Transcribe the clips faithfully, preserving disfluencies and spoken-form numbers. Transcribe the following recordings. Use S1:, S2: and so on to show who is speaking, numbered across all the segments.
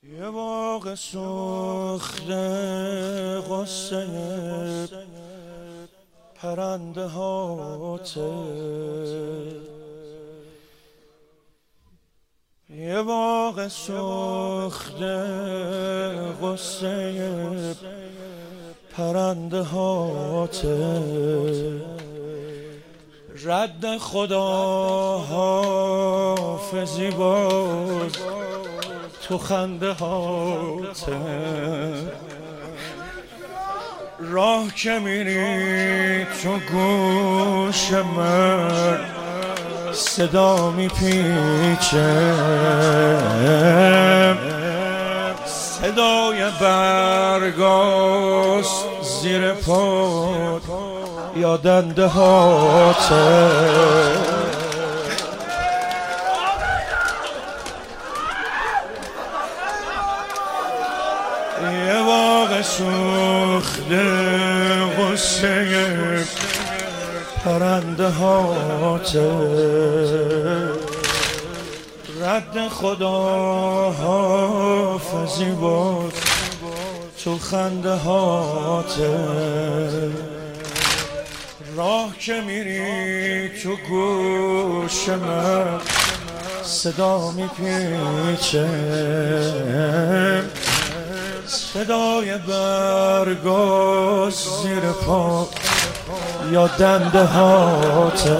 S1: یه باغ سوخته غصه پرنده هاته، یه باغ سوخته غصه پرنده هاته، رد خدا حافظی باز تو خنده هاته، راه که میری تو گوش من صدا میپیچه، صدای برگاست زیر پات یا دنده هاته، یه باغ سوخته غصه پرنده هاته، رد خدا حافظی باز تو خنده هاته، راه که میری تو گوش من صدا میپیچه، صدای برگاز زیر پا یا دنده هاته،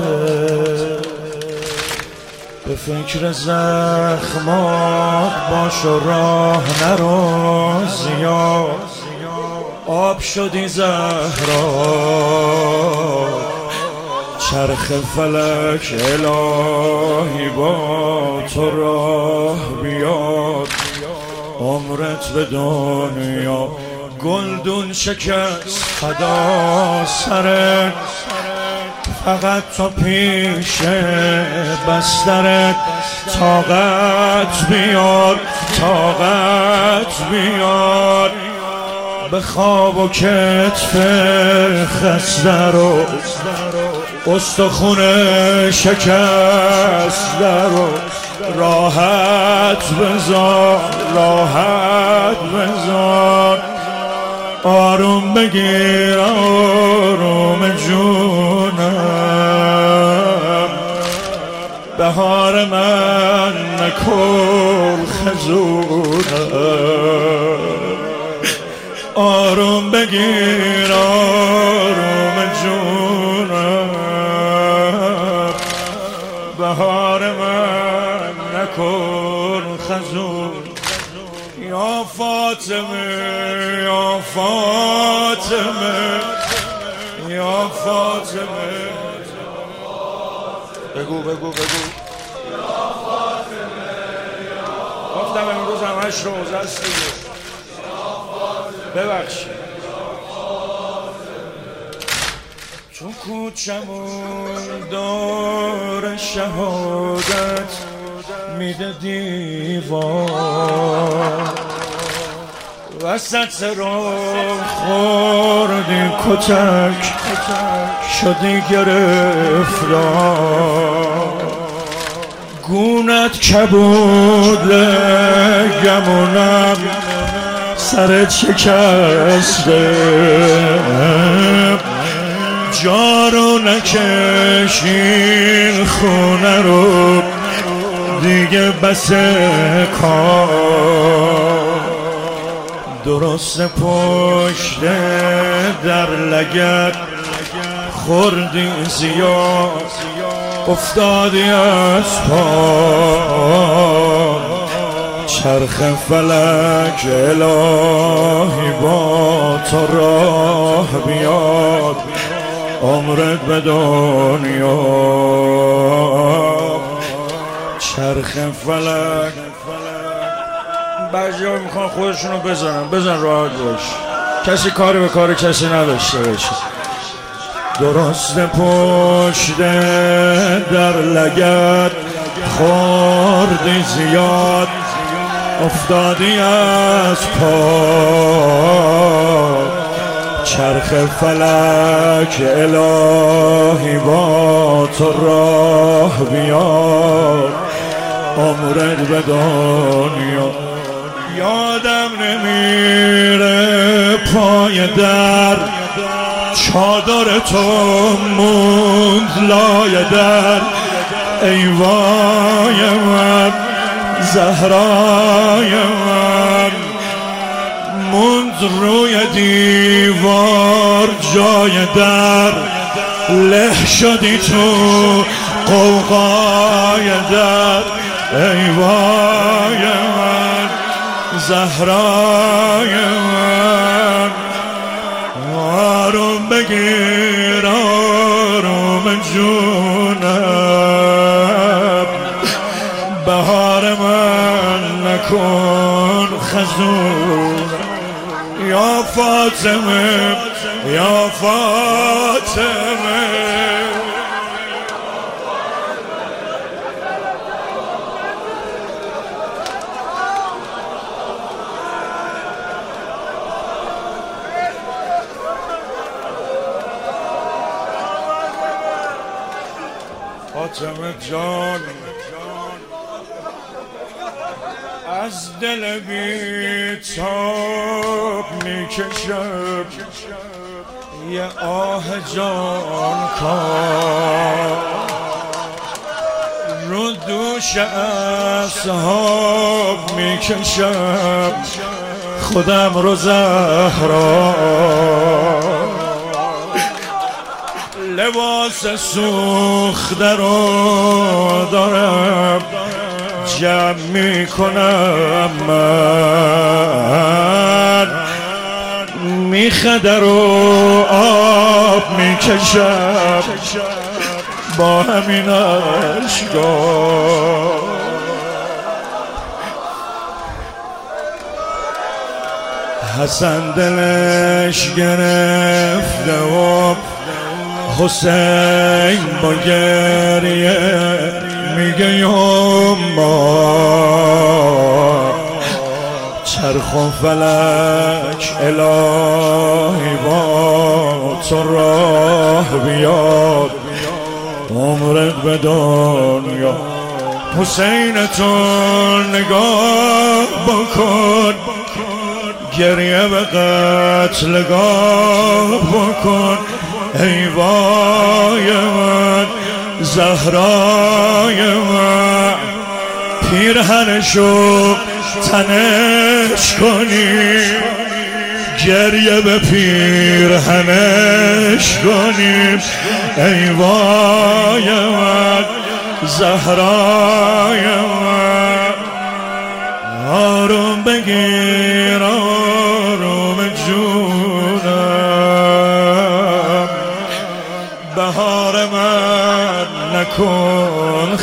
S1: به فکر زخمات باش و راه نرو زیاد، آب شدی زهرا چرخ فلک الهی با تو راه بیاد، عمرت به دنیا گلدون شکست فدا سرت، فقط تو پیش بسترت طاقت بیار طاقت بیار، به خواب و کتف خسته رو استخون شکسته رو راحت بذار راحت بذار، آروم بگیر آروم جونم، بهار من نکن خزونم، آروم بگیر آروم جونم، بهار من نکن خزون، یا فاطمه یا فاطمه یا فاطمه، بگو بگو بگو یا فاطمه، گفتم امروز همش روزه است دیگه، ببخشید تو کوچمون دار شهادت میده دیوار، وسط راه خوردی کتک شدی گرفتار، گونت کبود گمونم سرت شکسته، جارو نکشین خونه رو دیگه بس کار، درست پشت در لگت خوردی زیاد افتادی از پا، چرخ فلک الهی با تو راه بیاد، عمرت به دنیا چرخ فلک. بعضی ها میخوان خودشونو بزنن، بزن راحت باش، کسی کاری به کار کسی نداشته باشه، درست پشت در لگت خوردی زیاد افتادی از پا، چرخ فلک الهی با تو راه بیاد، عمرت به دنیا یادم نمیره پای در چادر تو موند لای در. ای وای من زهرای من موند روی دیوار جای در. له شدی تو قوقای در. ای وای من زهرای من آروم بگیر آروم جونم بهار من نکن خزون. یا فاطمه یا فاطمه فاطمه جان از دل بی‌تاب میکشم یه آه جان کار. رو دوش اصحاب میکشم خودم رو زهرا. لباس سوخته رو دارم جمع میکنم من. میخدر و آب میکشم با همین اشکا. حسن دلش گرفته و حسین با گریه میگه یما چرخ و فلک الهی با تو راه بیاد عمرت به دنیا. حسین تو نگاه بکن گریه به قتلگاه بکن. ای وای من زهرای من پیرهنشو تنش کنی گریه به پیرهنش کنیم. ای وای من زهرای من آروم بگیر آروم جونم بهار من نکن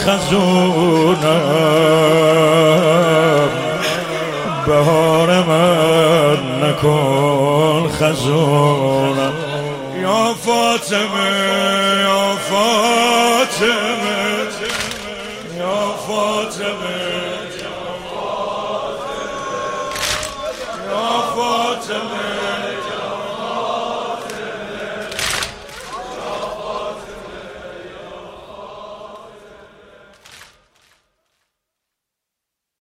S1: خزونم. بهار من نکن خزونم. یا فاطمه یا فاطمه یا فاطمه یا فاطمه